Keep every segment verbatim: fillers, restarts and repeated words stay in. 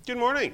Good morning.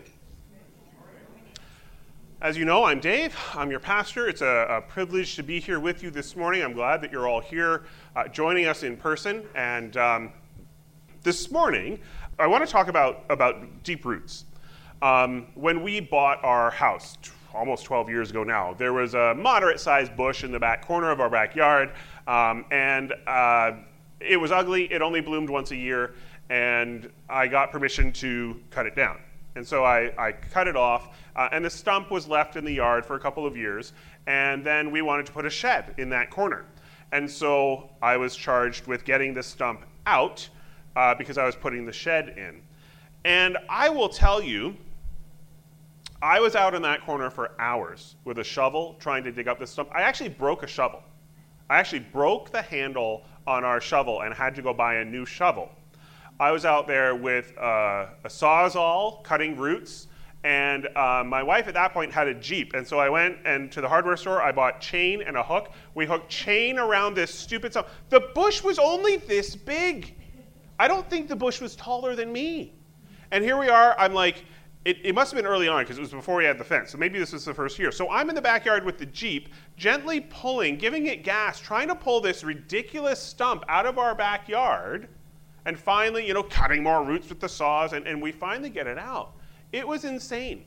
As you know, I'm Dave. I'm your pastor. It's a, a privilege to be here with you this morning. I'm glad that you're all here uh, joining us in person. And um, this morning, I want to talk about, about deep roots. Um, when we bought our house t- almost twelve years ago now, there was a moderate-sized bush in the back corner of our backyard, um, and uh, it was ugly. It only bloomed once a year, and I got permission to cut it down. And so I, I cut it off, uh, and the stump was left in the yard for a couple of years, and then we wanted to put a shed in that corner. And so I was charged with getting the stump out uh, because I was putting the shed in. And I will tell you, I was out in that corner for hours with a shovel trying to dig up the stump. I actually broke a shovel. I actually broke the handle on our shovel and had to go buy a new shovel. I was out there with uh, a Sawzall cutting roots, and uh, my wife at that point had a Jeep, and so I went and to the hardware store. I bought chain and a hook. We hooked chain around this stupid stump. The bush was only this big. I don't think the bush was taller than me. And here we are. I'm like, it, it must have been early on because it was before we had the fence, so maybe this was the first year. So I'm in the backyard with the Jeep, gently pulling, giving it gas, trying to pull this ridiculous stump out of our backyard. And finally, you know, cutting more roots with the saws, and, and we finally get it out. It was insane.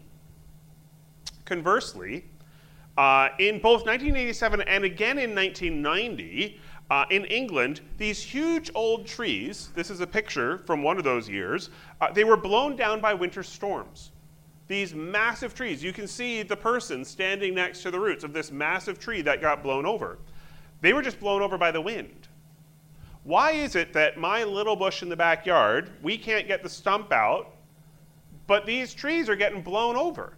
Conversely, uh, in both nineteen eighty-seven and again in nineteen ninety, uh, in England, these huge old trees, this is a picture from one of those years, uh, they were blown down by winter storms. These massive trees, you can see the person standing next to the roots of this massive tree that got blown over. They were just blown over by the wind. Why is it that my little bush in the backyard, we can't get the stump out, but these trees are getting blown over?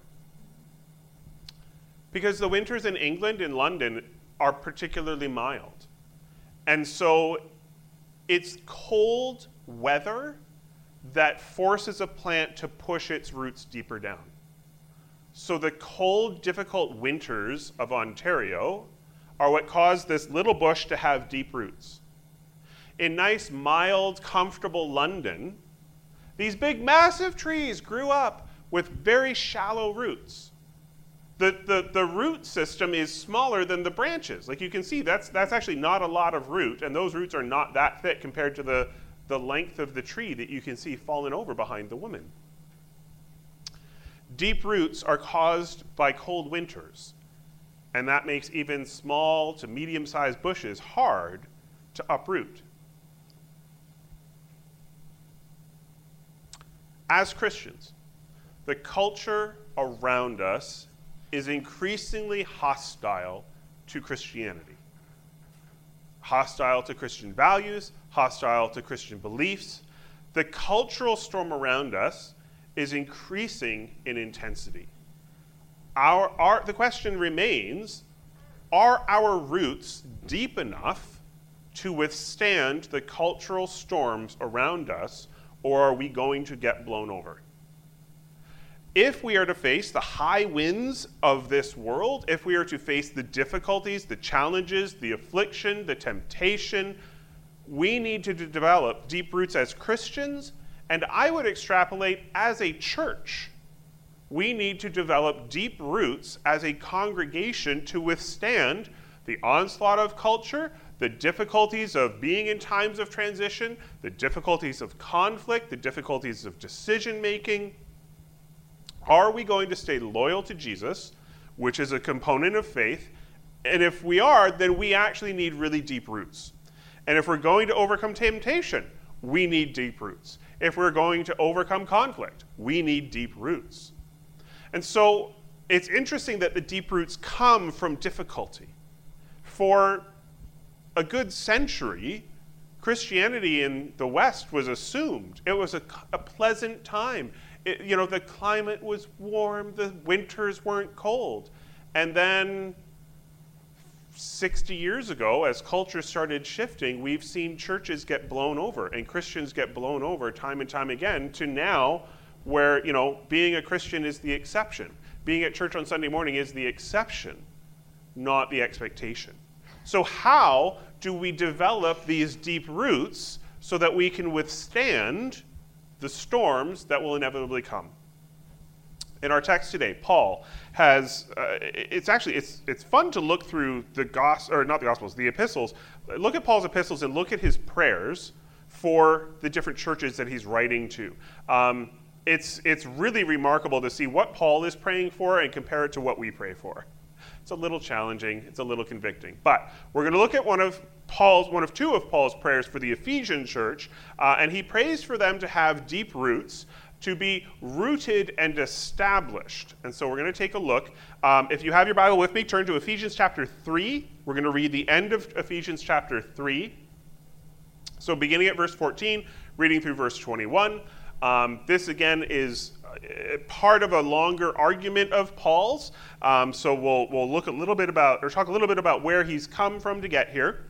Because the winters in England and London are particularly mild. And so it's cold weather that forces a plant to push its roots deeper down. So the cold, difficult winters of Ontario are what caused this little bush to have deep roots. In nice, mild, comfortable London, these big, massive trees grew up with very shallow roots. The, the, the root system is smaller than the branches. Like you can see, that's, that's actually not a lot of root, and those roots are not that thick compared to the, the length of the tree that you can see fallen over behind the woman. Deep roots are caused by cold winters, and that makes even small to medium-sized bushes hard to uproot. As Christians, the culture around us is increasingly hostile to Christianity. Hostile to Christian values, hostile to Christian beliefs. The cultural storm around us is increasing in intensity. Our, our, the question remains, are our roots deep enough to withstand the cultural storms around us, or are we going to get blown over? If we are to face the high winds of this world, if we are to face the difficulties, the challenges, the affliction, the temptation, we need to develop deep roots as Christians, and I would extrapolate as a church. We need to develop deep roots as a congregation to withstand the onslaught of culture, the difficulties of being in times of transition, the difficulties of conflict, the difficulties of decision-making. Are we going to stay loyal to Jesus, which is a component of faith? And if we are, then we actually need really deep roots. And if we're going to overcome temptation, we need deep roots. If we're going to overcome conflict, we need deep roots. And so it's interesting that the deep roots come from difficulty. For a good century, Christianity in the West was assumed. It was a, a pleasant time. It, you know, the climate was warm, the winters weren't cold. And then sixty years ago, as culture started shifting, we've seen churches get blown over and Christians get blown over time and time again to now where, you know, being a Christian is the exception. Being at church on Sunday morning is the exception, not the expectation. So how do we develop these deep roots so that we can withstand the storms that will inevitably come? In our text today, Paul has, uh, it's actually, it's it's fun to look through the gospel, or not the Gospels, the epistles. Look at Paul's epistles and look at his prayers for the different churches that he's writing to. Um, it's it's really remarkable to see what Paul is praying for and compare it to what we pray for. It's a little challenging, it's a little convicting. But we're going to look at one of Paul's, one of two of Paul's prayers for the Ephesian church, uh, and he prays for them to have deep roots, to be rooted and established. And so we're going to take a look. Um, if you have your Bible with me, turn to Ephesians chapter three. We're going to read the end of Ephesians chapter three. So beginning at verse fourteen, reading through verse twenty-one. Um, this again is part of a longer argument of Paul's. Um, so we'll we'll look a little bit about, or talk a little bit about where he's come from to get here.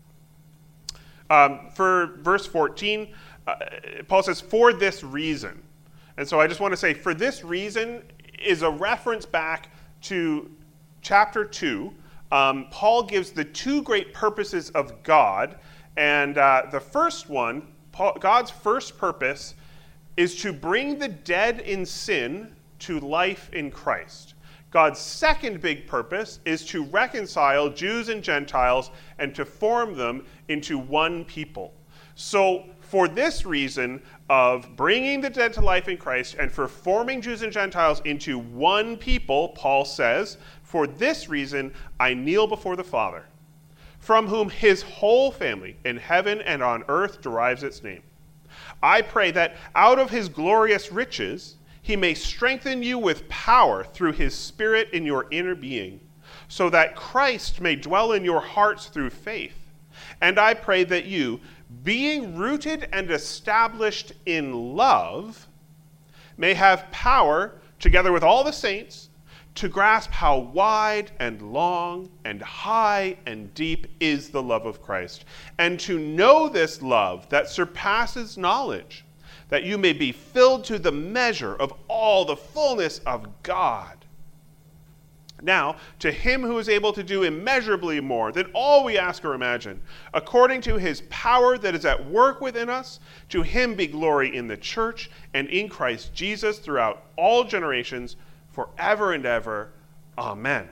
Um, for verse fourteen, uh, Paul says, "For this reason." And so I just want to say, for this reason is a reference back to chapter two. Um, Paul gives the two great purposes of God. And uh, the first one, Paul, God's first purpose is to bring the dead in sin to life in Christ. God's second big purpose is to reconcile Jews and Gentiles and to form them into one people. So for this reason of bringing the dead to life in Christ and for forming Jews and Gentiles into one people, Paul says, for this reason I kneel before the Father, from whom his whole family in heaven and on earth derives its name. I pray that out of his glorious riches he may strengthen you with power through his Spirit in your inner being, so that Christ may dwell in your hearts through faith. And I pray that you, being rooted and established in love, may have power, together with all the saints, to grasp how wide and long and high and deep is the love of Christ, and to know this love that surpasses knowledge, that you may be filled to the measure of all the fullness of God. Now, to him who is able to do immeasurably more than all we ask or imagine, according to his power that is at work within us, to him be glory in the church and in Christ Jesus throughout all generations, forever and ever. Amen.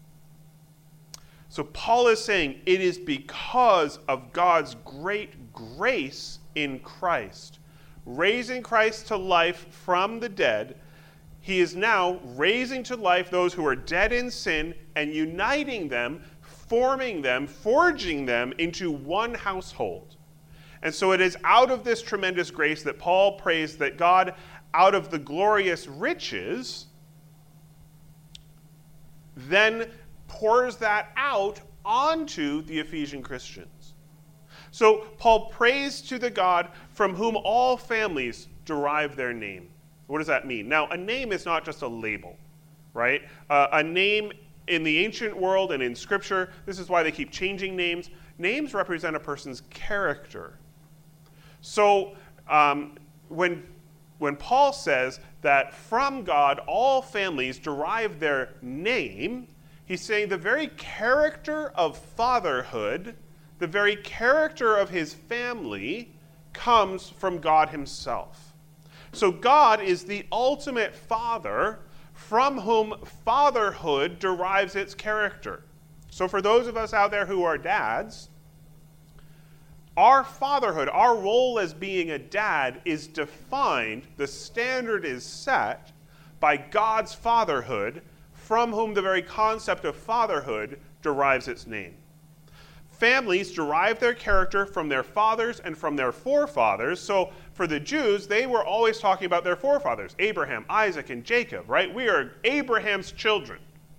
So Paul is saying it is because of God's great grace in Christ, raising Christ to life from the dead. He is now raising to life those who are dead in sin and uniting them, forming them, forging them into one household. And so it is out of this tremendous grace that Paul prays that God, out of the glorious riches, then pours that out onto the Ephesian Christians. So Paul prays to the God from whom all families derive their name. What does that mean? Now, a name is not just a label, right? Uh, a name in the ancient world and in Scripture, this is why they keep changing names. Names represent a person's character. So um, when, when Paul says that from God all families derive their name, he's saying the very character of fatherhood, the very character of his family comes from God himself. So God is the ultimate father from whom fatherhood derives its character. So for those of us out there who are dads, our fatherhood, our role as being a dad is defined, the standard is set by God's fatherhood, from whom the very concept of fatherhood derives its name. Families derive their character from their fathers and from their forefathers. So for the Jews, they were always talking about their forefathers, Abraham, Isaac, and Jacob, right? We are Abraham's children.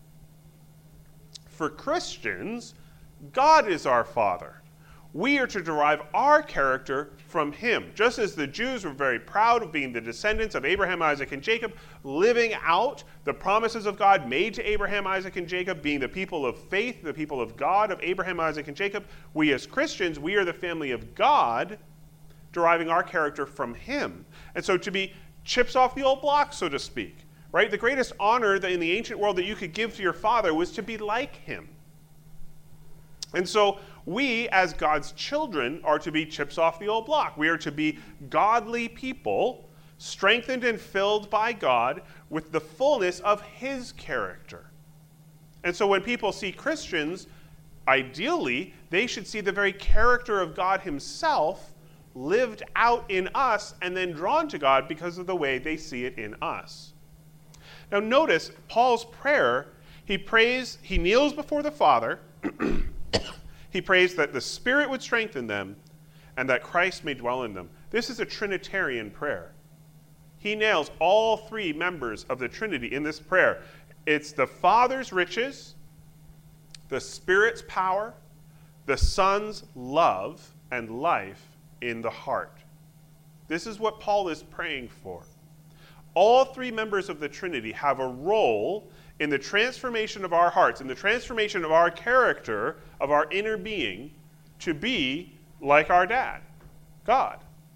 For Christians, God is our father. We are to derive our character from him. Just as the Jews were very proud of being the descendants of Abraham, Isaac, and Jacob, living out the promises of God made to Abraham, Isaac, and Jacob, being the people of faith, the people of God of Abraham, Isaac, and Jacob, we as Christians, we are the family of God, deriving our character from him. And so to be chips off the old block, so to speak, right? The greatest honor that in the ancient world that you could give to your father was to be like him. And so we, as God's children, are to be chips off the old block. We are to be godly people strengthened and filled by God with the fullness of his character. And so when people see Christians, ideally, they should see the very character of God himself lived out in us and then drawn to God because of the way they see it in us. Now notice Paul's prayer, he prays, he kneels before the Father, he prays that the Spirit would strengthen them and that Christ may dwell in them. This is a Trinitarian prayer. He nails all three members of the Trinity in this prayer. It's the Father's riches, the Spirit's power, the Son's love and life in the heart. This is what Paul is praying for. All three members of the Trinity have a role in the transformation of our hearts, in the transformation of our character, of our inner being, to be like our dad, God.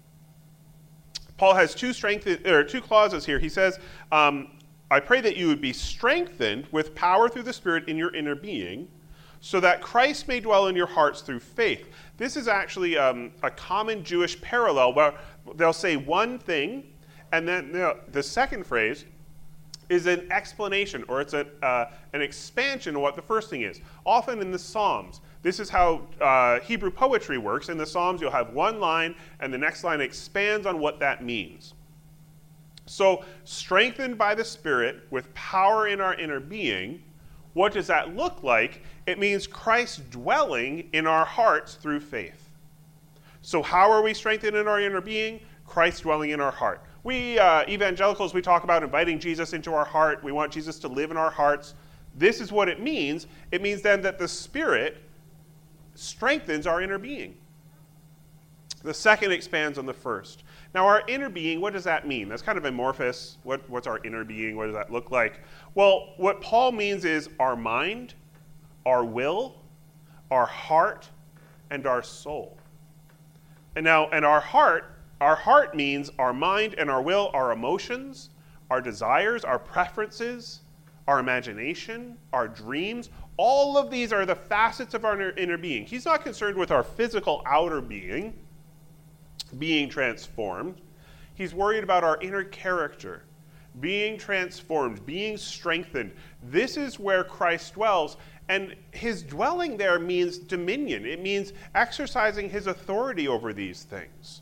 Paul has two strength, or two clauses here. He says, um, I pray that you would be strengthened with power through the Spirit in your inner being, so that Christ may dwell in your hearts through faith. This is actually um, a common Jewish parallel where they'll say one thing, and then you know, the second phrase is an explanation, or it's a, uh, an expansion of what the first thing is. Often in the Psalms, this is how uh, Hebrew poetry works. In the Psalms, you'll have one line, and the next line expands on what that means. So, strengthened by the Spirit with power in our inner being, what does that look like? It means Christ dwelling in our hearts through faith. So how are we strengthened in our inner being? Christ dwelling in our heart. We uh, evangelicals, we talk about inviting Jesus into our heart. We want Jesus to live in our hearts. This is what it means. It means then that the Spirit strengthens our inner being. The second expands on the first. Now, our inner being, what does that mean? That's kind of amorphous. What, what's our inner being? What does that look like? Well, what Paul means is our mind, our will, our heart, and our soul. And now, and our heart, our heart means our mind and our will, our emotions, our desires, our preferences, our imagination, our dreams. All of these are the facets of our inner being. He's not concerned with our physical outer being being transformed. He's worried about our inner character being transformed, being strengthened. This is where Christ dwells, and his dwelling there means dominion. It means exercising his authority over these things.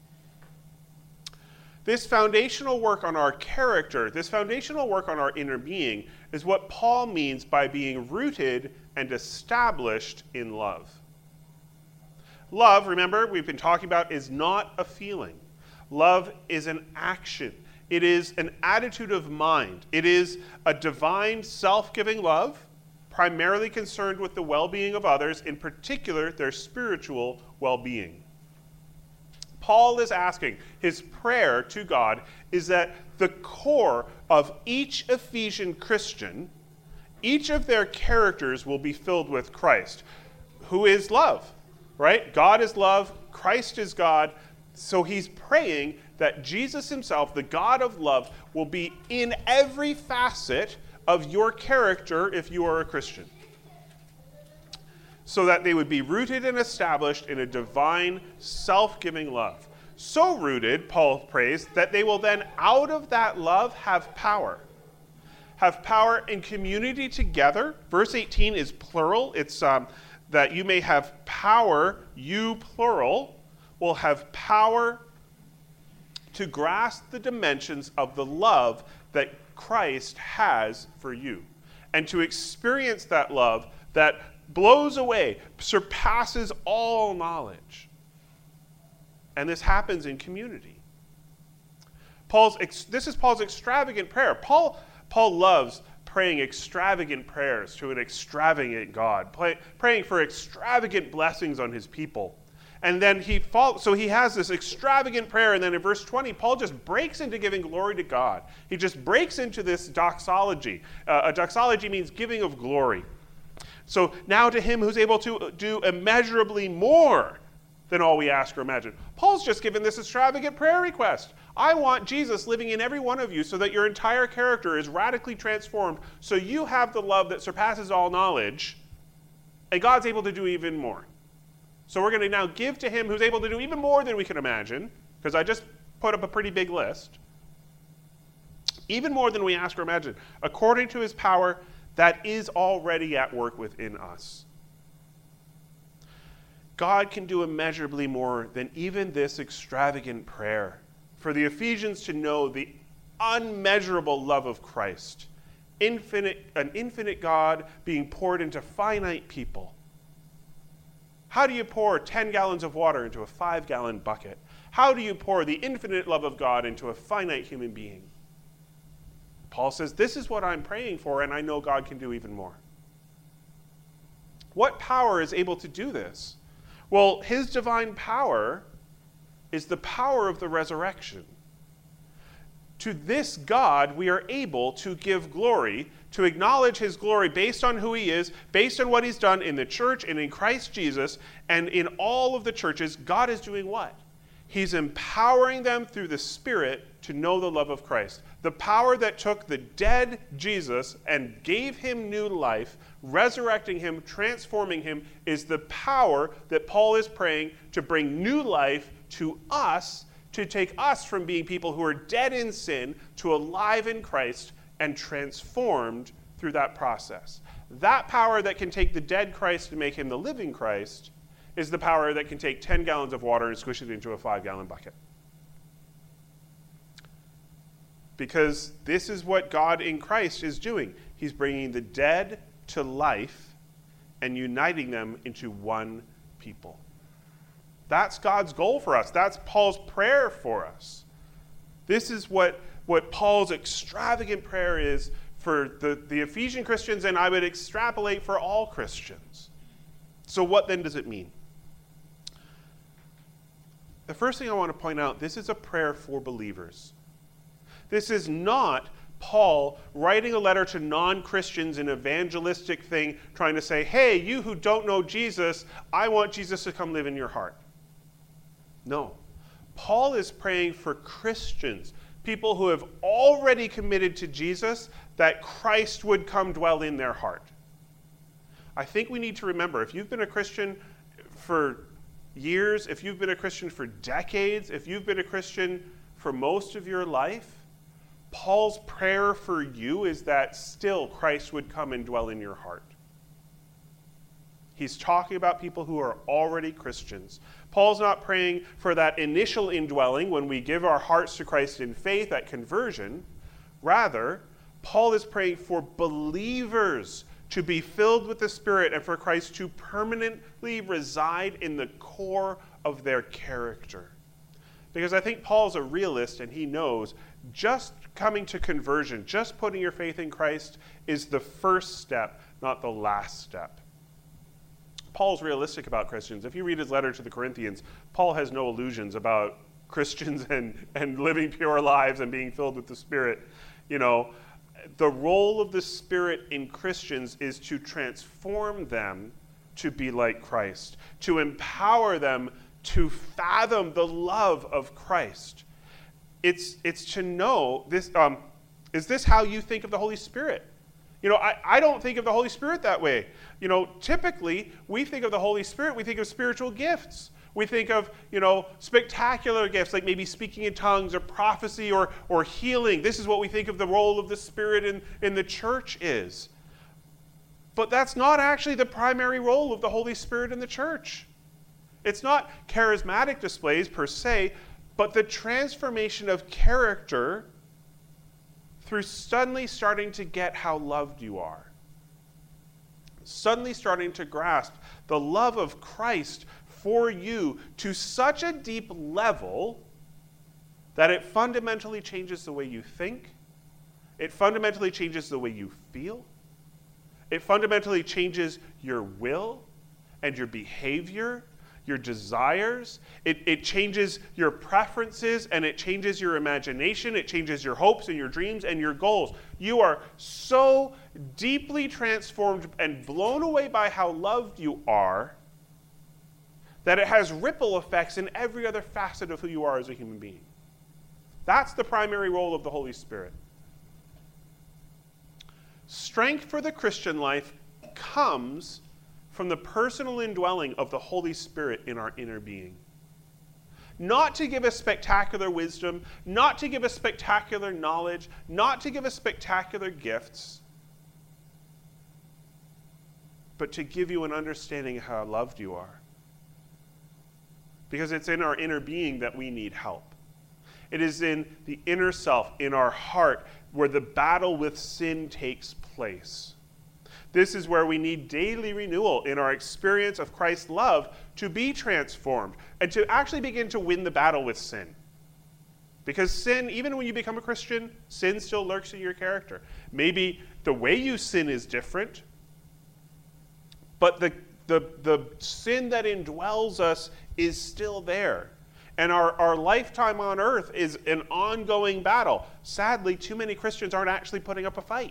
This foundational work on our character, this foundational work on our inner being, is what Paul means by being rooted and established in love. Love, remember, we've been talking about, is not a feeling. Love is an action. It is an attitude of mind. It is a divine, self-giving love, primarily concerned with the well-being of others, in particular, their spiritual well-being. Paul is asking, his prayer to God is that the core of each Ephesian Christian, each of their characters will be filled with Christ, who is love. Right? God is love, Christ is God, so he's praying that Jesus himself, the God of love, will be in every facet of your character if you are a Christian. So that they would be rooted and established in a divine, self-giving love. So rooted, Paul prays, that they will then, out of that love, have power. Have power in community together. Verse eighteen is plural. It's um, that you may have power, you plural, will have power to grasp the dimensions of the love that Christ has for you. And to experience that love that blows away, surpasses all knowledge. And this happens in community. Paul's this is Paul's extravagant prayer. Paul, Paul loves praying extravagant prayers to an extravagant God, pray, praying for extravagant blessings on his people. And then he follows, so he has this extravagant prayer, and then in verse twenty, Paul just breaks into giving glory to God. He just breaks into this doxology. Uh, a doxology means giving of glory. So now to him who's able to do immeasurably more than all we ask or imagine. Paul's just given this extravagant prayer request. I want Jesus living in every one of you so that your entire character is radically transformed, so you have the love that surpasses all knowledge, and God's able to do even more. So we're going to now give to him who's able to do even more than we can imagine, because I just put up a pretty big list. even more than we ask or imagine, according to his power that is already at work within us. God can do immeasurably more than even this extravagant prayer for the Ephesians to know the unmeasurable love of Christ, infinite, an infinite God being poured into finite people. How do you pour ten gallons of water into a five-gallon bucket? How do you pour the infinite love of God into a finite human being? Paul says, this is what I'm praying for, and I know God can do even more. What power is able to do this? Well, his divine power is the power of the resurrection. To this God, we are able to give glory, to acknowledge his glory based on who he is, based on what he's done in the church and in Christ Jesus, and in all of the churches. God is doing what? He's empowering them through the Spirit to know the love of Christ. The power that took the dead Jesus and gave him new life, resurrecting him, transforming him, is the power that Paul is praying to bring new life to us, to take us from being people who are dead in sin to alive in Christ and transformed through that process. That power that can take the dead Christ and make him the living Christ is the power that can take ten gallons of water and squish it into a five-gallon bucket. Because this is what God in Christ is doing. He's bringing the dead to life and uniting them into one people. That's God's goal for us. That's Paul's prayer for us. This is what, what Paul's extravagant prayer is for the, the Ephesian Christians, and I would extrapolate for all Christians. So what then does it mean? The first thing I want to point out, this is a prayer for believers. This is not Paul writing a letter to non-Christians, an evangelistic thing, trying to say, hey, you who don't know Jesus, I want Jesus to come live in your heart. No. Paul is praying for Christians, people who have already committed to Jesus, that Christ would come dwell in their heart. I think we need to remember, if you've been a Christian for years, if you've been a Christian for decades, if you've been a Christian for most of your life, Paul's prayer for you is that still Christ would come and dwell in your heart. He's talking about people who are already Christians. Paul's not praying for that initial indwelling when we give our hearts to Christ in faith at conversion. Rather, Paul is praying for believers to be filled with the Spirit and for Christ to permanently reside in the core of their character. Because I think Paul's a realist and he knows just coming to conversion, just putting your faith in Christ is the first step, not the last step. Paul's realistic about Christians. If you read his letter to the Corinthians, Paul has no illusions about Christians and, and living pure lives and being filled with the Spirit. You know, the role of the Spirit in Christians is to transform them to be like Christ, to empower them to fathom the love of Christ. It's, it's to know this. Um, is this how you think of the Holy Spirit? You know, I, I don't think of the Holy Spirit that way. You know, typically, we think of the Holy Spirit, we think of spiritual gifts. We think of, you know, spectacular gifts like maybe speaking in tongues or prophecy or, or healing. This is what we think of the role of the Spirit in, in the church is. But that's not actually the primary role of the Holy Spirit in the church. It's not charismatic displays per se, but the transformation of character through suddenly starting to get how loved you are. Suddenly starting to grasp the love of Christ for you to such a deep level that it fundamentally changes the way you think. It fundamentally changes the way you feel. It fundamentally changes your will and your behavior, your desires. It, it changes your preferences and it changes your imagination. It changes your hopes and your dreams and your goals. You are so deeply transformed and blown away by how loved you are that it has ripple effects in every other facet of who you are as a human being. That's the primary role of the Holy Spirit. Strength for the Christian life comes from the personal indwelling of the Holy Spirit in our inner being. not to give us spectacular wisdom, not to give us spectacular knowledge, not to give us spectacular gifts, but to give you an understanding of how loved you are. Because it's in our inner being that we need help. It is in the inner self, in our heart, where the battle with sin takes place. This is where we need daily renewal in our experience of Christ's love to be transformed and to actually begin to win the battle with sin. Because sin, even when you become a Christian, sin still lurks in your character. Maybe the way you sin is different, but the, the, the sin that indwells us is still there. And our, our lifetime on earth is an ongoing battle. Sadly, too many Christians aren't actually putting up a fight.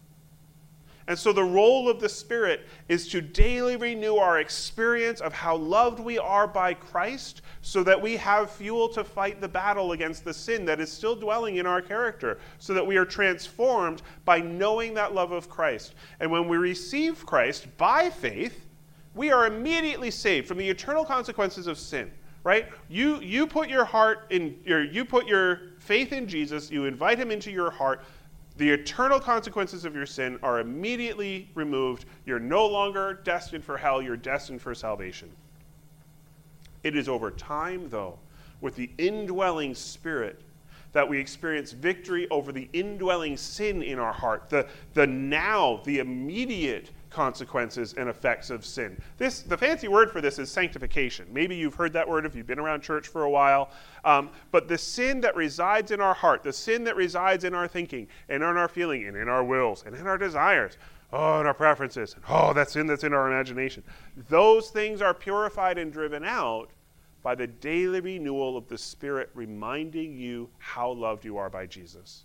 And so the role of the Spirit is to daily renew our experience of how loved we are by Christ so that we have fuel to fight the battle against the sin that is still dwelling in our character, so that we are transformed by knowing that love of Christ. And when we receive Christ by faith, we are immediately saved from the eternal consequences of sin. Right? You you put your heart in your you put your faith in Jesus, you invite him into your heart. The eternal consequences of your sin are immediately removed. You're no longer destined for hell, you're destined for salvation. It is over time, though, with the indwelling Spirit that we experience victory over the indwelling sin in our heart, the, the now, the immediate consequences and effects of sin. This, the fancy word for this is sanctification. Maybe you've heard that word if you've been around church for a while. Um, but the sin that resides in our heart, the sin that resides in our thinking and in our feeling and in our wills and in our desires, oh, and our preferences, and oh, that sin that's in our imagination. Those things are purified and driven out by the daily renewal of the Spirit reminding you how loved you are by Jesus.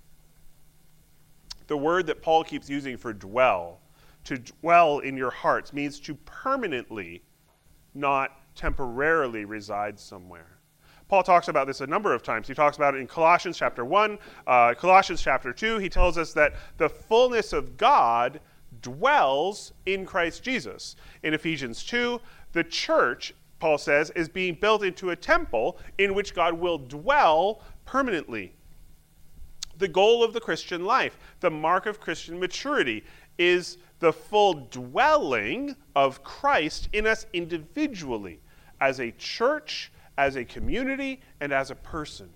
The word that Paul keeps using for dwell, to dwell in your hearts, means to permanently, not temporarily reside somewhere. Paul talks about this a number of times. He talks about it in Colossians chapter one, uh, Colossians chapter two. He tells us that the fullness of God dwells in Christ Jesus. In Ephesians two, the church, Paul says, is being built into a temple in which God will dwell permanently. The goal of the Christian life, the mark of Christian maturity, is the full dwelling of Christ in us individually, as a church, as a community, and as a person.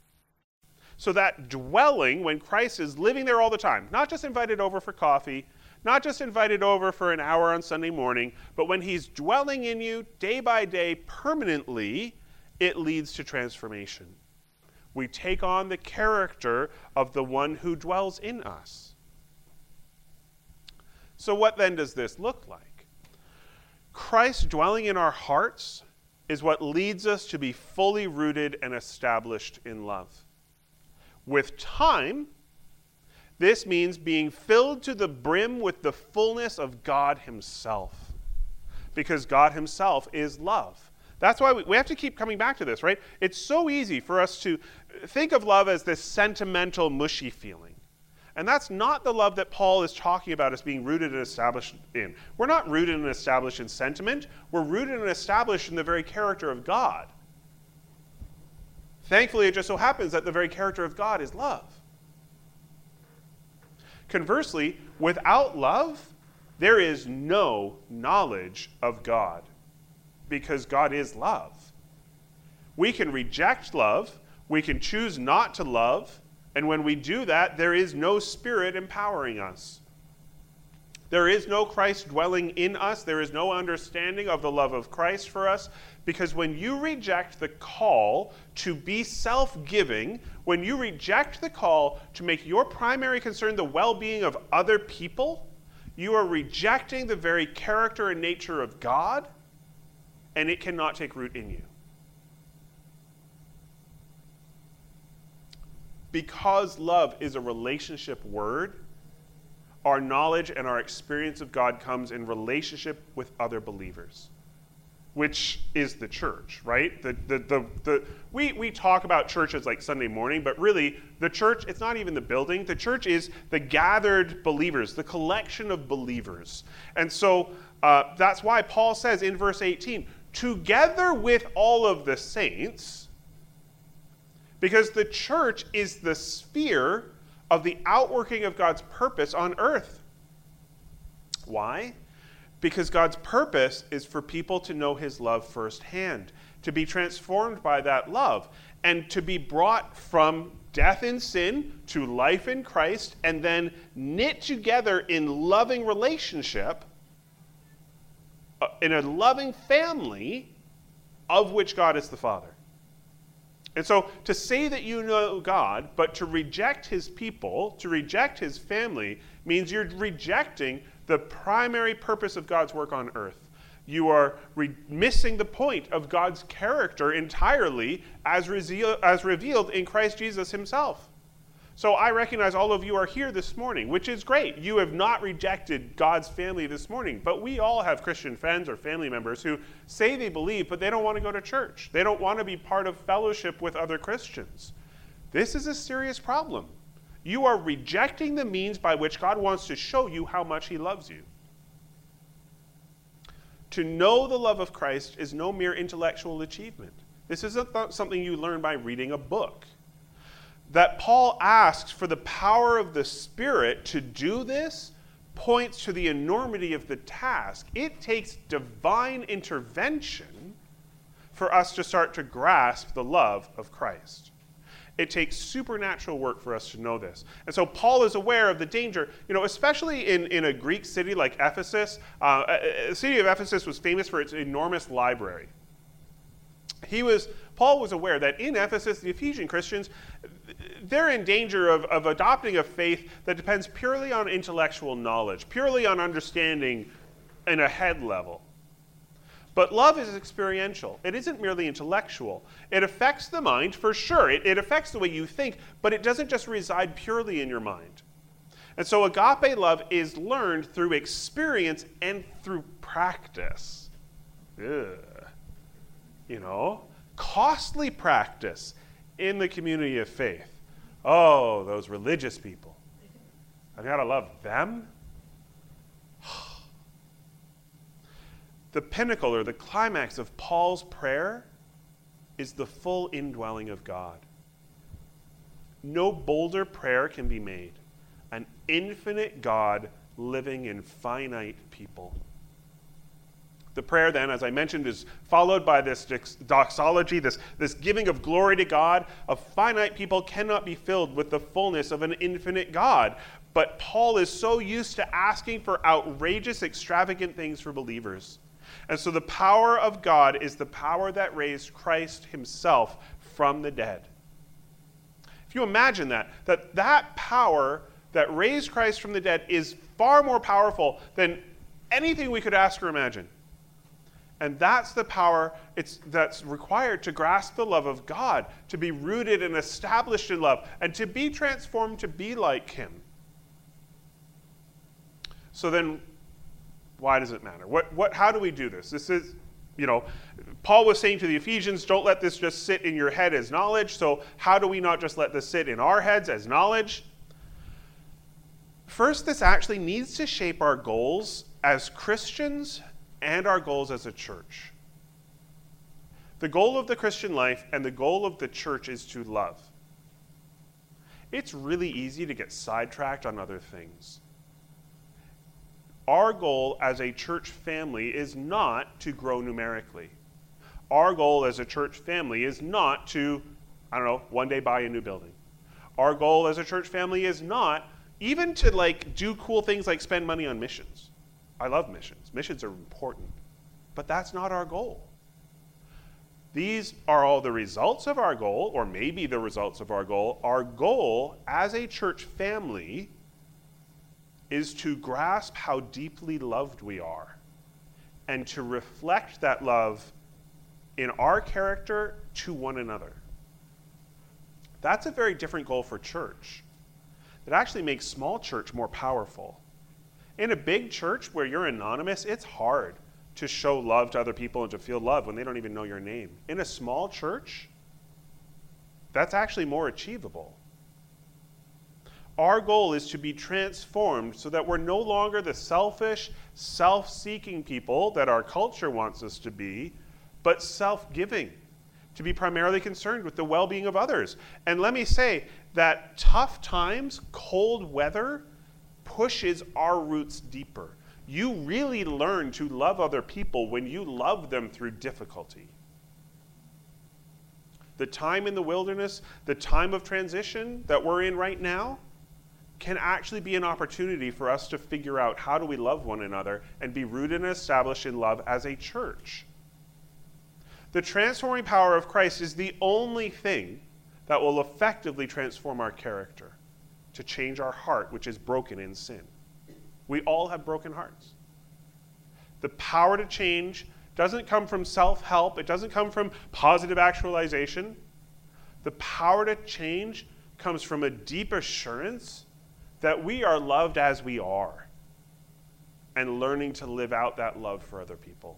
So that dwelling, when Christ is living there all the time, not just invited over for coffee, not just invited over for an hour on Sunday morning, but when he's dwelling in you day by day permanently, it leads to transformation. We take on the character of the one who dwells in us. So what then does this look like? Christ dwelling in our hearts is what leads us to be fully rooted and established in love. With time, this means being filled to the brim with the fullness of God himself, because God himself is love. That's why we, we have to keep coming back to this, right? It's so easy for us to think of love as this sentimental, mushy feeling. And that's not the love that Paul is talking about as being rooted and established in. We're not rooted and established in sentiment. We're rooted and established in the very character of God. Thankfully, it just so happens that the very character of God is love. Conversely, without love, there is no knowledge of God, because God is love. We can reject love, we can choose not to love, and when we do that, there is no Spirit empowering us. There is no Christ dwelling in us. There is no understanding of the love of Christ for us, because when you reject the call to be self-giving, when you reject the call to make your primary concern the well-being of other people, you are rejecting the very character and nature of God, and it cannot take root in you. Because love is a relationship word, our knowledge and our experience of God comes in relationship with other believers, which is the church, right? The, the, the, the, we, we talk about church as like Sunday morning, but really the church, it's not even the building. The church is the gathered believers, the collection of believers. And so uh, that's why Paul says in verse eighteen, together with all of the saints, Because the church is the sphere of the outworking of God's purpose on earth. Why? Because God's purpose is for people to know his love firsthand, to be transformed by that love, and to be brought from death in sin to life in Christ, and then knit together in loving relationship, uh, in a loving family of which God is the Father. And so to say that you know God, but to reject his people, to reject his family, means you're rejecting the primary purpose of God's work on earth. You are re- missing the point of God's character entirely as, re- as revealed in Christ Jesus himself. So I recognize all of you are here this morning, which is great. You have not rejected God's family this morning, but we all have Christian friends or family members who say they believe, but they don't want to go to church. They don't want to be part of fellowship with other Christians. This is a serious problem. You are rejecting the means by which God wants to show you how much he loves you. To know the love of Christ is no mere intellectual achievement. This isn't th- something you learn by reading a book. That Paul asks for the power of the Spirit to do this points to the enormity of the task. It takes divine intervention for us to start to grasp the love of Christ. It takes supernatural work for us to know this. And so Paul is aware of the danger, you know, especially in, in a Greek city like Ephesus. Uh, the city of Ephesus was famous for its enormous library. He was, Paul was aware that in Ephesus, the Ephesian Christians, they're in danger of, of adopting a faith that depends purely on intellectual knowledge, purely on understanding in a head level. But love is experiential. It isn't merely intellectual. It affects the mind, for sure. It, it affects the way you think, but it doesn't just reside purely in your mind. And so agape love is learned through experience and through practice. Ugh. You know, costly practice in the community of faith. Oh, those religious people. I gotta love them? The pinnacle or the climax of Paul's prayer is the full indwelling of God. No bolder prayer can be made. An infinite God living in finite people. The prayer then, as I mentioned, is followed by this doxology, this, this giving of glory to God. A finite people cannot be filled with the fullness of an infinite God. But Paul is so used to asking for outrageous, extravagant things for believers. And so the power of God is the power that raised Christ himself from the dead. If you imagine that, that that power that raised Christ from the dead is far more powerful than anything we could ask or imagine. And that's the power it's, that's required to grasp the love of God, to be rooted and established in love, and to be transformed to be like him. So then, why does it matter? What, what, how do we do this? This is, you know, Paul was saying to the Ephesians, don't let this just sit in your head as knowledge. So how do we not just let this sit in our heads as knowledge? First, this actually needs to shape our goals as Christians and our goals as a church. The goal of the Christian life and the goal of the church is to love. It's really easy to get sidetracked on other things. Our goal as a church family is not to grow numerically. Our goal as a church family is not to, I don't know, one day buy a new building. Our goal as a church family is not even to like do cool things like spend money on missions. I love missions. Missions are important. But that's not our goal. These are all the results of our goal, or maybe the results of our goal. Our goal as a church family is to grasp how deeply loved we are and to reflect that love in our character to one another. That's a very different goal for church. It actually makes small church more powerful. In a big church where you're anonymous, it's hard to show love to other people and to feel love when they don't even know your name. In a small church, that's actually more achievable. Our goal is to be transformed so that we're no longer the selfish, self-seeking people that our culture wants us to be, but self-giving, to be primarily concerned with the well-being of others. And let me say that tough times, cold weather, pushes our roots deeper. You really learn to love other people when you love them through difficulty. The time in the wilderness, the time of transition that we're in right now, can actually be an opportunity for us to figure out how do we love one another and be rooted and established in love as a church. The transforming power of Christ is the only thing that will effectively transform our character, to change our heart, which is broken in sin. We all have broken hearts. The power to change doesn't come from self-help. It doesn't come from positive actualization. The power to change comes from a deep assurance that we are loved as we are and learning to live out that love for other people.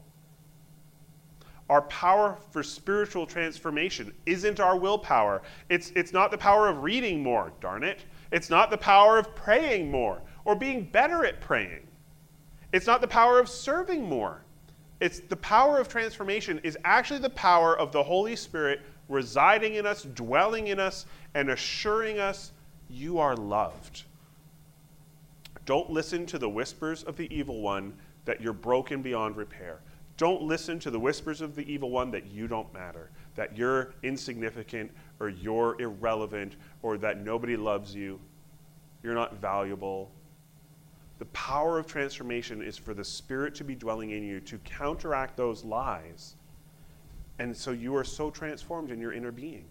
Our power for spiritual transformation isn't our willpower. It's, it's not the power of reading more, darn it. It's not the power of praying more or being better at praying. It's not the power of serving more. It's the power of transformation is actually the power of the Holy Spirit residing in us, dwelling in us, and assuring us you are loved. Don't listen to the whispers of the evil one that you're broken beyond repair. Don't listen to the whispers of the evil one that you don't matter, that you're insignificant or you're irrelevant or that nobody loves you, you're not valuable. The power of transformation is for the Spirit to be dwelling in you to counteract those lies. And so you are so transformed in your inner being.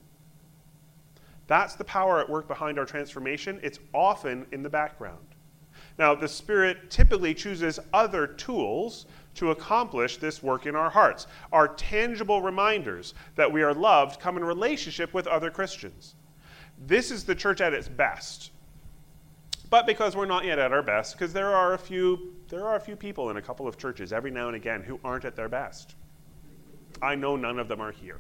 That's the power at work behind our transformation. It's often in the background. Now, the Spirit typically chooses other tools to accomplish this work in our hearts. Our tangible reminders that we are loved come in relationship with other Christians. This is the church at its best. But because we're not yet at our best, because there are a few, there are a few people in a couple of churches every now and again who aren't at their best. I know none of them are here.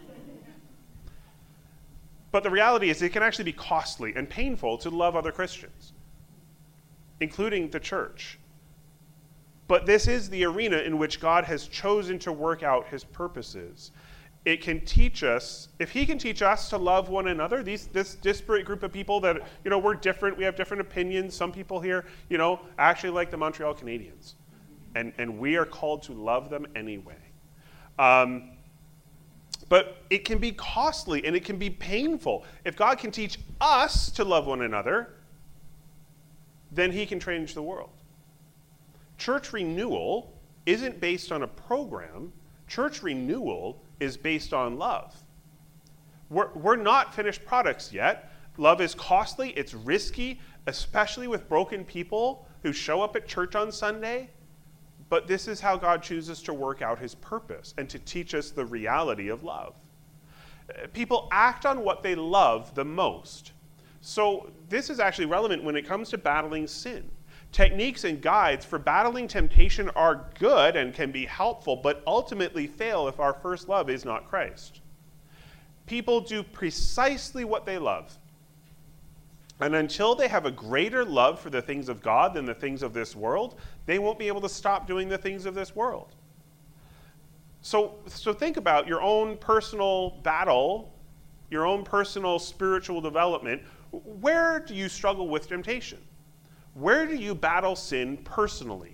But the reality is it can actually be costly and painful to love other Christians, including the church. But this is the arena in which God has chosen to work out his purposes. It can teach us, if he can teach us to love one another, these, this disparate group of people that, you know, we're different, we have different opinions. Some people here, you know, actually like the Montreal Canadiens. And, and we are called to love them anyway. Um, but it can be costly and it can be painful. If God can teach us to love one another, then he can change the world. Church renewal isn't based on a program. Church renewal is based on love. We're, we're not finished products yet. Love is costly, it's risky, especially with broken people who show up at church on Sunday. But this is how God chooses to work out his purpose and to teach us the reality of love. People act on what they love the most. So this is actually relevant when it comes to battling sin. Techniques and guides for battling temptation are good and can be helpful, but ultimately fail if our first love is not Christ. People do precisely what they love. And until they have a greater love for the things of God than the things of this world, they won't be able to stop doing the things of this world. So, so think about your own personal battle, your own personal spiritual development. Where do you struggle with temptation? Where do you battle sin personally?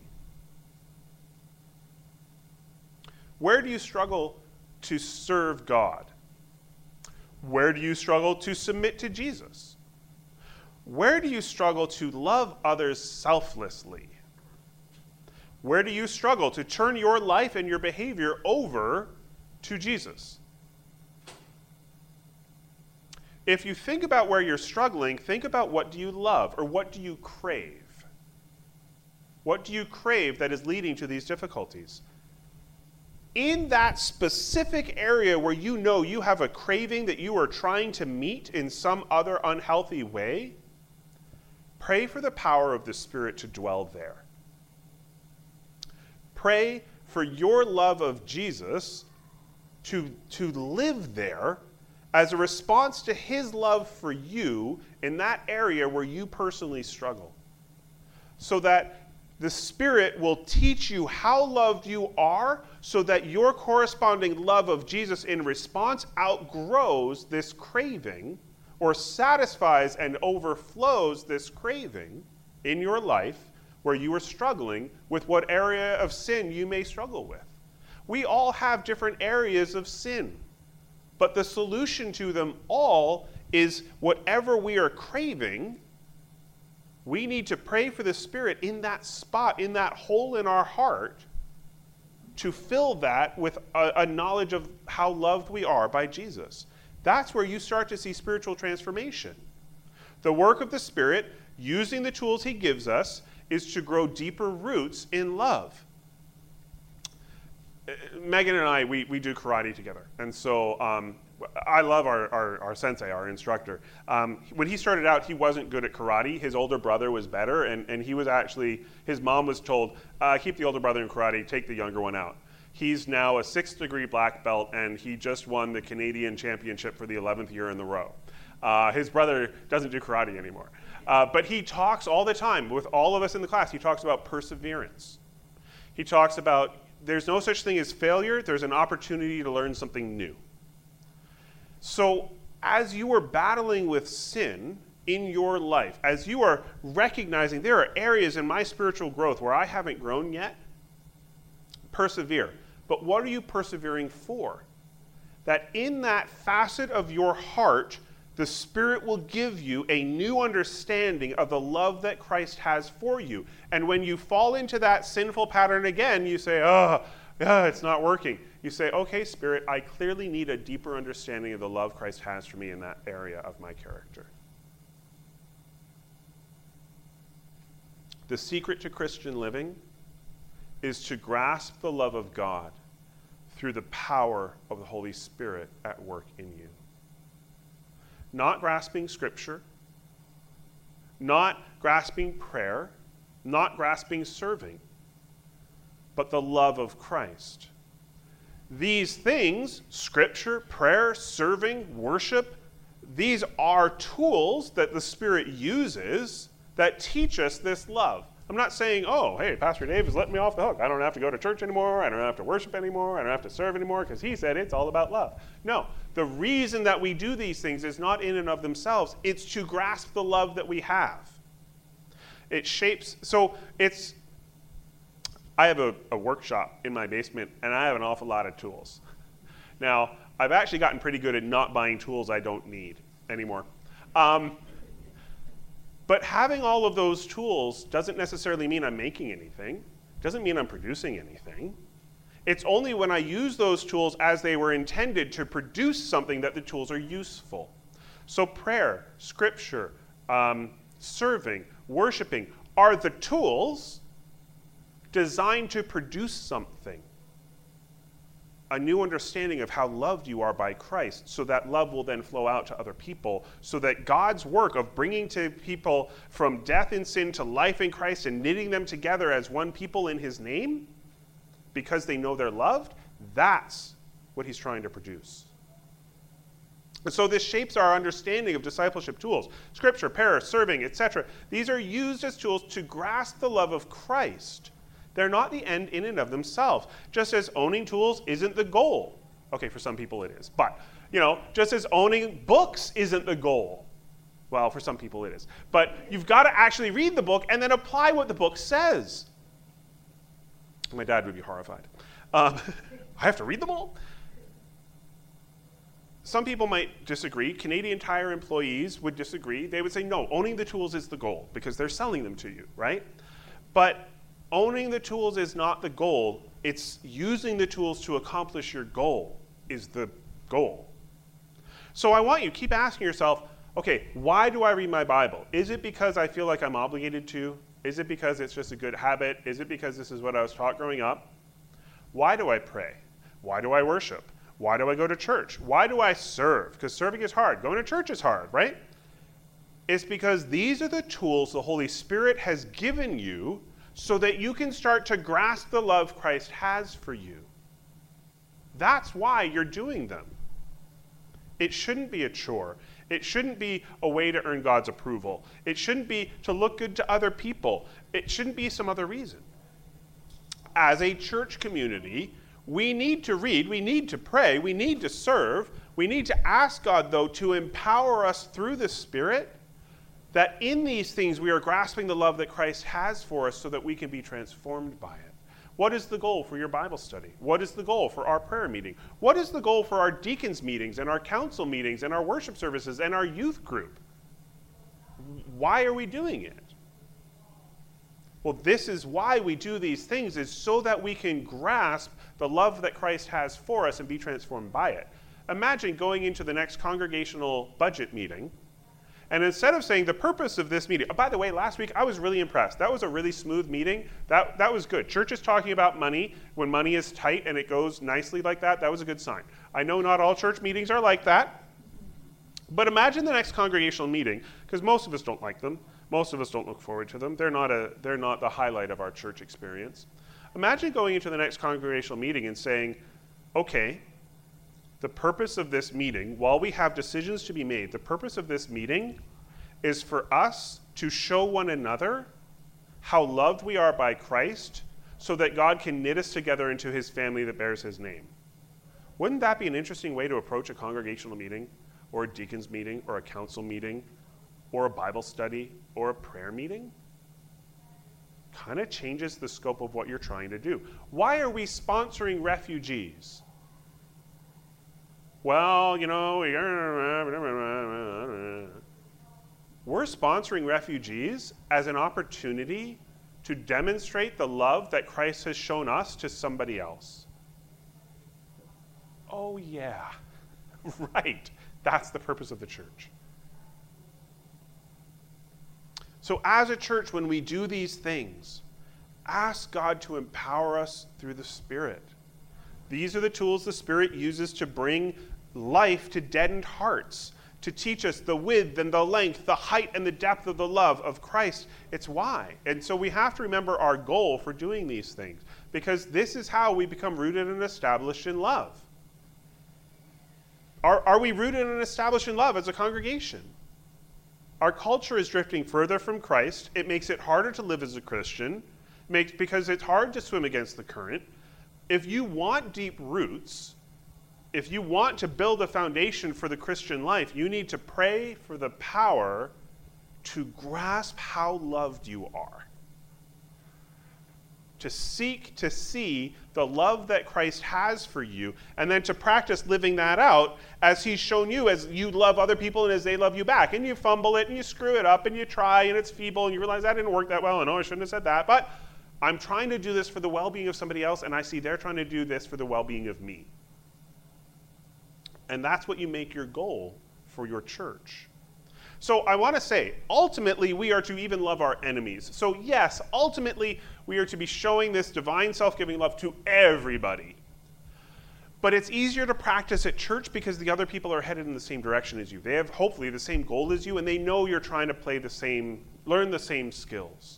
Where do you struggle to serve God? Where do you struggle to submit to Jesus? Where do you struggle to love others selflessly? Where do you struggle to turn your life and your behavior over to Jesus? If you think about where you're struggling, think about what do you love or what do you crave? What do you crave that is leading to these difficulties? In that specific area where you know you have a craving that you are trying to meet in some other unhealthy way, pray for the power of the Spirit to dwell there. Pray for your love of Jesus to, to live there as a response to his love for you in that area where you personally struggle. So that the Spirit will teach you how loved you are so that your corresponding love of Jesus in response outgrows this craving or satisfies and overflows this craving in your life where you are struggling with what area of sin you may struggle with. We all have different areas of sin, but the solution to them all is whatever we are craving, we need to pray for the Spirit in that spot, in that hole in our heart, to fill that with a, a knowledge of how loved we are by Jesus. That's where you start to see spiritual transformation. The work of the Spirit, using the tools he gives us, is to grow deeper roots in love. Megan and I, we, we do karate together. And so um, I love our, our, our sensei, our instructor. Um, when he started out, he wasn't good at karate. His older brother was better, and, and he was actually, his mom was told, uh, keep the older brother in karate, take the younger one out. He's now a sixth degree black belt, and he just won the Canadian championship for the eleventh year in the row. Uh, his brother doesn't do karate anymore. Uh, but he talks all the time with all of us in the class. He talks about perseverance. He talks about there's no such thing as failure. There's an opportunity to learn something new. So as you are battling with sin in your life, as you are recognizing there are areas in my spiritual growth where I haven't grown yet, persevere. But what are you persevering for? That in that facet of your heart, the Spirit will give you a new understanding of the love that Christ has for you. And when you fall into that sinful pattern again, you say, oh, yeah, it's not working. You say, okay, Spirit, I clearly need a deeper understanding of the love Christ has for me in that area of my character. The secret to Christian living is to grasp the love of God through the power of the Holy Spirit at work in you. Not grasping Scripture, not grasping prayer, not grasping serving, but the love of Christ. These things, Scripture, prayer, serving, worship, these are tools that the Spirit uses that teach us this love. I'm not saying, oh, hey, Pastor Dave is letting me off the hook. I don't have to go to church anymore. I don't have to worship anymore. I don't have to serve anymore because he said it's all about love. No, the reason that we do these things is not in and of themselves. It's to grasp the love that we have. It shapes, so it's, I have a, a workshop in my basement, and I have an awful lot of tools. Now, I've actually gotten pretty good at not buying tools I don't need anymore. Um, But having all of those tools doesn't necessarily mean I'm making anything. Doesn't mean I'm producing anything. It's only when I use those tools as they were intended to produce something that the tools are useful. So prayer, Scripture, um, serving, worshiping are the tools designed to produce something. A new understanding of how loved you are by Christ, so that love will then flow out to other people, so that God's work of bringing to people from death in sin to life in Christ and knitting them together as one people in his name, because they know they're loved, that's what he's trying to produce. And so this shapes our understanding of discipleship tools. Scripture, prayer, serving, et cetera. These are used as tools to grasp the love of Christ. They're not the end in and of themselves. Just as owning tools isn't the goal. Okay, for some people it is. But, you know, just as owning books isn't the goal. Well, for some people it is. But you've got to actually read the book and then apply what the book says. My dad would be horrified. Um, I have to read them all? Some people might disagree. Canadian Tire employees would disagree. They would say, no, owning the tools is the goal because they're selling them to you, right? But owning the tools is not the goal. It's using the tools to accomplish your goal is the goal. So I want you to keep asking yourself, okay, why do I read my Bible? Is it because I feel like I'm obligated to? Is it because it's just a good habit? Is it because this is what I was taught growing up? Why do I pray? Why do I worship? Why do I go to church? Why do I serve? Because serving is hard. Going to church is hard, right? It's because these are the tools the Holy Spirit has given you so that you can start to grasp the love Christ has for you. That's why you're doing them. It shouldn't be a chore. It shouldn't be a way to earn God's approval. It shouldn't be to look good to other people. It shouldn't be some other reason. As a church community, we need to read, we need to pray, we need to serve, we need to ask God, though, to empower us through the Spirit, that in these things we are grasping the love that Christ has for us so that we can be transformed by it. What is the goal for your Bible study? What is the goal for our prayer meeting? What is the goal for our deacons meetings and our council meetings and our worship services and our youth group? Why are we doing it? Well, this is why we do these things, is so that we can grasp the love that Christ has for us and be transformed by it. Imagine going into the next congregational budget meeting, and instead of saying the purpose of this meeting, oh, by the way, last week I was really impressed. That was a really smooth meeting. That, that was good. Church is talking about money. When money is tight and it goes nicely like that, that was a good sign. I know not all church meetings are like that, but imagine the next congregational meeting, because most of us don't like them. Most of us don't look forward to them. They're not, a, they're not the highlight of our church experience. Imagine going into the next congregational meeting and saying, okay, the purpose of this meeting, while we have decisions to be made, the purpose of this meeting is for us to show one another how loved we are by Christ so that God can knit us together into his family that bears his name. Wouldn't that be an interesting way to approach a congregational meeting or a deacon's meeting or a council meeting or a Bible study or a prayer meeting? Kind of changes the scope of what you're trying to do. Why are we sponsoring refugees? Well, you know, we're sponsoring refugees as an opportunity to demonstrate the love that Christ has shown us to somebody else. Oh, yeah, right. That's the purpose of the church. So as a church, when we do these things, ask God to empower us through the Spirit. These are the tools the Spirit uses to bring life to deadened hearts, to teach us the width and the length, the height and the depth of the love of Christ. It's why. And so we have to remember our goal for doing these things, because this is how we become rooted and established in love. Are, are we rooted and established in love as a congregation? Our culture is drifting further from Christ. It makes it harder to live as a Christian makes, because it's hard to swim against the current. If you want deep roots, if you want to build a foundation for the Christian life, you need to pray for the power to grasp how loved you are. To seek to see the love that Christ has for you, and then to practice living that out as he's shown you, as you love other people and as they love you back. And you fumble it and you screw it up and you try and it's feeble and you realize that didn't work that well and oh, I shouldn't have said that. But I'm trying to do this for the well-being of somebody else, and I see they're trying to do this for the well-being of me. And that's what you make your goal for your church. So I want to say, ultimately, we are to even love our enemies. So yes, ultimately, we are to be showing this divine self-giving love to everybody. But it's easier to practice at church because the other people are headed in the same direction as you. They have hopefully the same goal as you, and they know you're trying to play the same, learn the same skills.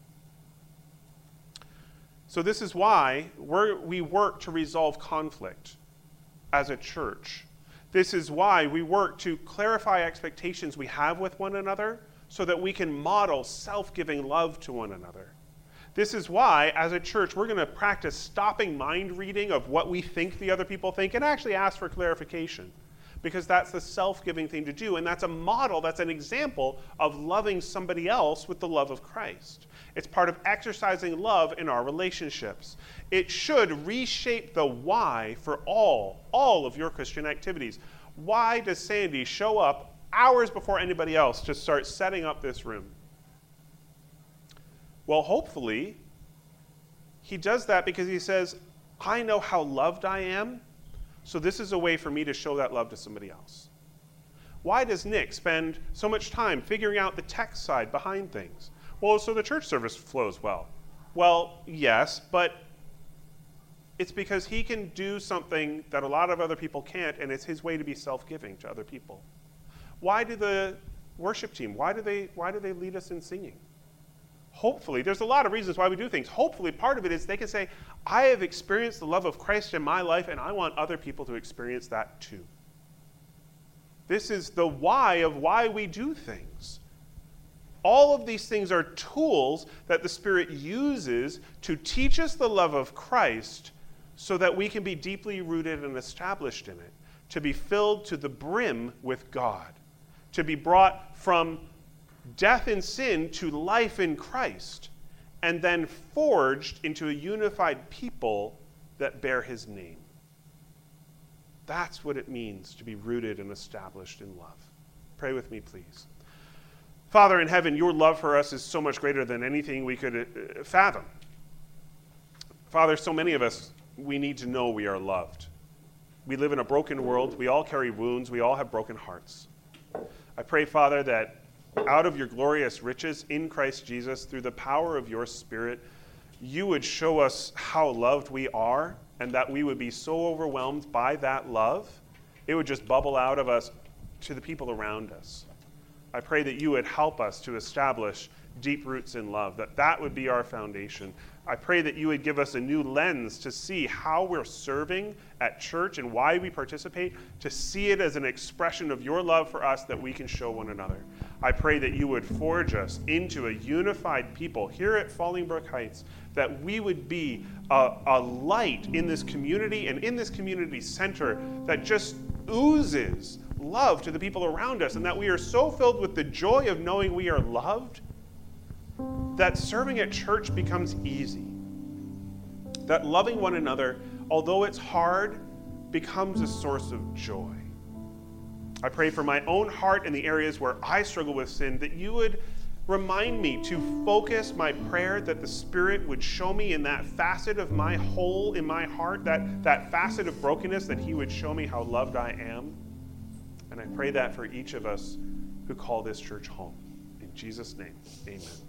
So this is why we're, we work to resolve conflict as a church. This is why we work to clarify expectations we have with one another so that we can model self-giving love to one another. This is why, as a church, we're going to practice stopping mind reading of what we think the other people think and actually ask for clarification, because that's the self-giving thing to do, and that's a model, that's an example of loving somebody else with the love of Christ. It's part of exercising love in our relationships. It should reshape the why for all, all of your Christian activities. Why does Sandy show up hours before anybody else to start setting up this room? Well, hopefully, he does that because he says, I know how loved I am, so this is a way for me to show that love to somebody else. Why does Nick spend so much time figuring out the tech side behind things? Well, so the church service flows well. Well, yes, but it's because he can do something that a lot of other people can't, and it's his way to be self-giving to other people. Why do the worship team, why do they, why do they lead us in singing? Hopefully, there's a lot of reasons why we do things. Hopefully, part of it is they can say, I have experienced the love of Christ in my life, and I want other people to experience that too. This is the why of why we do things. All of these things are tools that the Spirit uses to teach us the love of Christ so that we can be deeply rooted and established in it, to be filled to the brim with God, to be brought from death and sin to life in Christ, and then forged into a unified people that bear his name. That's what it means to be rooted and established in love. Pray with me, please. Father in heaven, your love for us is so much greater than anything we could uh, fathom. Father, so many of us, we need to know we are loved. We live in a broken world. We all carry wounds. We all have broken hearts. I pray, Father, that out of your glorious riches in Christ Jesus, through the power of your Spirit, you would show us how loved we are, and that we would be so overwhelmed by that love, it would just bubble out of us to the people around us. I pray that you would help us to establish deep roots in love, that that would be our foundation. I pray that you would give us a new lens to see how we're serving at church and why we participate, to see it as an expression of your love for us that we can show one another. I pray that you would forge us into a unified people here at Fallingbrook Heights, that we would be a, a light in this community and in this community center that just oozes love to the people around us, and that we are so filled with the joy of knowing we are loved that serving at church becomes easy. That loving one another, although it's hard, becomes a source of joy. I pray for my own heart in the areas where I struggle with sin, that you would remind me to focus my prayer, that the Spirit would show me in that facet of my hole in my heart, that, that facet of brokenness, that he would show me how loved I am. And I pray that for each of us who call this church home. In Jesus' name, amen.